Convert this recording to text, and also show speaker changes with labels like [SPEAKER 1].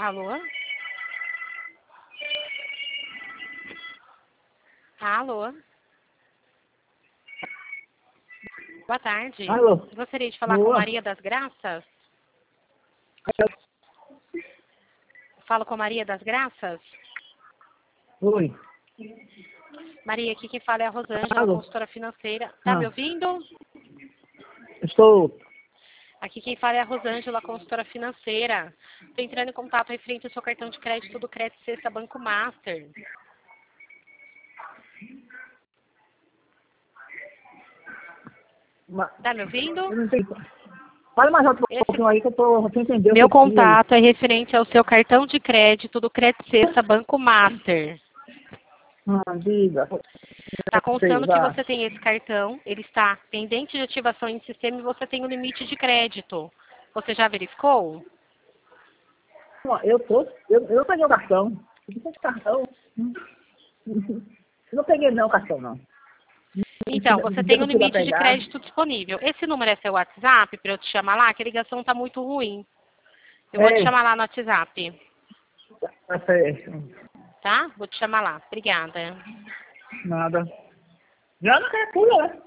[SPEAKER 1] Alô? Alô? Boa tarde.
[SPEAKER 2] Alô?
[SPEAKER 1] Gostaria de falar com
[SPEAKER 2] Boa.
[SPEAKER 1] Maria das Graças? Falo com Maria das Graças?
[SPEAKER 2] Oi.
[SPEAKER 1] Maria, aqui quem fala é a Rosângela,
[SPEAKER 2] Alô?
[SPEAKER 1] consultora financeira. Tá me ouvindo?
[SPEAKER 2] Estou.
[SPEAKER 1] Aqui quem fala é a Rosângela, consultora financeira. Estou entrando em contato referente ao seu cartão de crédito do Crédito Sexta Banco Master. Tá me ouvindo?
[SPEAKER 2] Eu não sei. Fala mais alto um pouquinho aí que eu tô sem entender.
[SPEAKER 1] Meu contato é referente ao seu cartão de crédito do Crédito Sexta Banco Master.
[SPEAKER 2] Diga.
[SPEAKER 1] Está constando que você tem esse cartão, ele está pendente de ativação em sistema e você tem o limite de crédito. Você já verificou?
[SPEAKER 2] Eu peguei o cartão. Eu não cartão. Eu não peguei não o cartão, não.
[SPEAKER 1] Então, você tem o limite de crédito disponível. Esse número é seu WhatsApp para eu te chamar lá, que a ligação está muito ruim. Eu vou te chamar lá no WhatsApp.
[SPEAKER 2] Tá certo.
[SPEAKER 1] Tá? Vou te chamar lá. Obrigada.
[SPEAKER 2] Nada. Já não quer pula, né?